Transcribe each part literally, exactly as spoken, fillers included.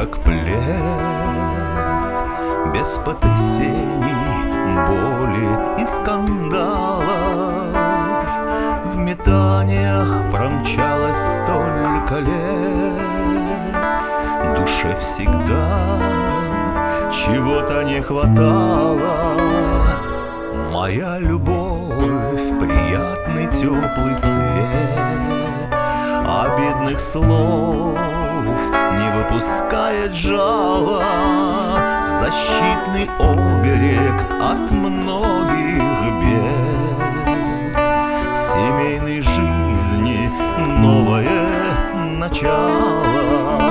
как плед, без потрясений, боли и скандалов. В метаниях промчалось столько лет, душе всегда чего-то не хватало. Моя любовь, приятный теплый свет, обидных слов не выпускает жало, защитный оберег от многих бед, семейной жизни новое начало.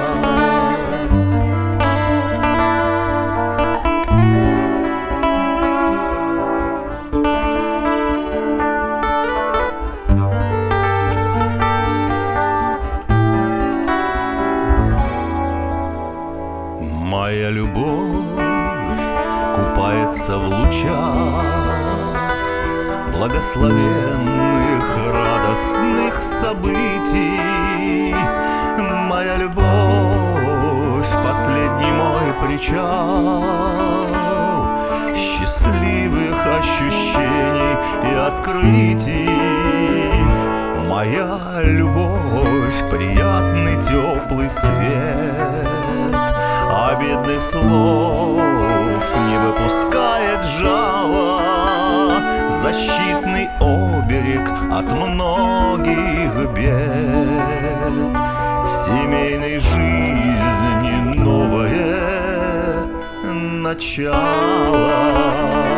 Моя любовь купается в лучах благословенных радостных событий. Моя любовь — последний мой причал счастливых ощущений и открытий. Моя любовь — приятный теплый свет, обидных слов не выпускает жало, защитный оберег от многих бед, семейной жизни новое начало.